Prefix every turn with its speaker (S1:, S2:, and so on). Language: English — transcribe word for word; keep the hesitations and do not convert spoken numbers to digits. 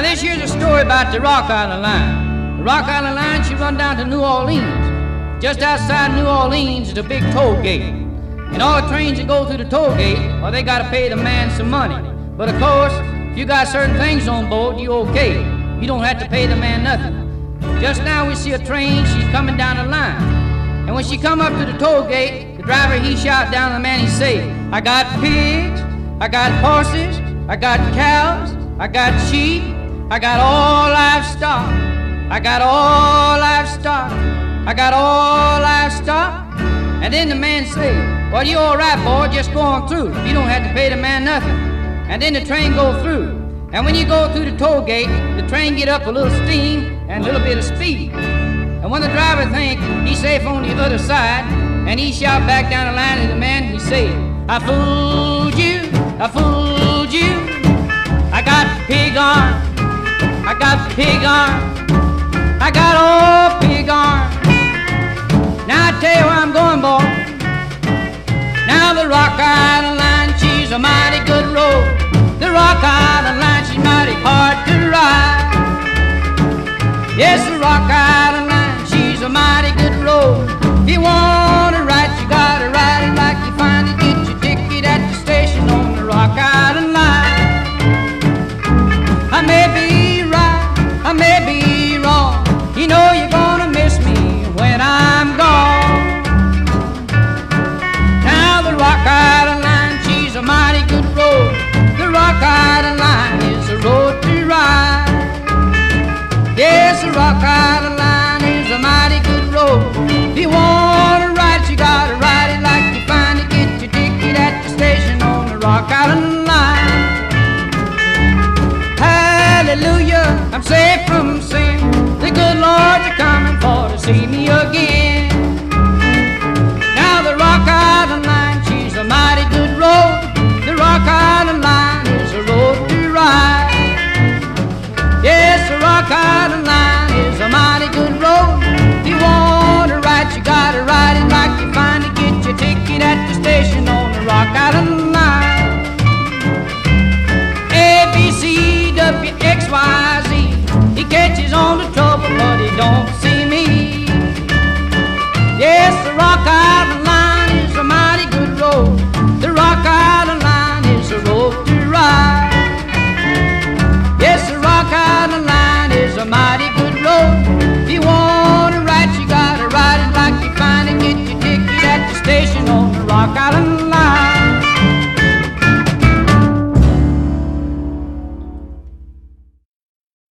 S1: Now this here's a story about the Rock Island Line. The Rock Island Line, she run down to New Orleans. Just outside New Orleans is a big toll gate. And all the trains that go through the toll gate, well, they gotta pay the man some money. But of course, if you got certain things on board, you okay. You don't have to pay the man nothing. Just now we see a train, she's coming down the line. And when she come up to the toll gate, the driver, he shout down to the man, he say, I got pigs, I got horses, I got cows, I got sheep, I got all livestock, I got all livestock, I got all livestock. And then the man say, well, you all right, boy, just go on through. You don't have to pay the man nothing. And then the train go through. And when you go through the toll gate, the train get up a little steam and a little bit of speed. And when the driver think he's safe on the other side, and he shout back down the line to the man, he say, I fooled you, I fooled you. I got pig arm, I got pig arm, I got all pig arm. Now I tell you where I'm going, boy. Now the Rock Island Line, she's a mighty good road. The Rock Island Line, she's mighty hard to ride. Yes, the Rock Island Line, she's a mighty good road. If you want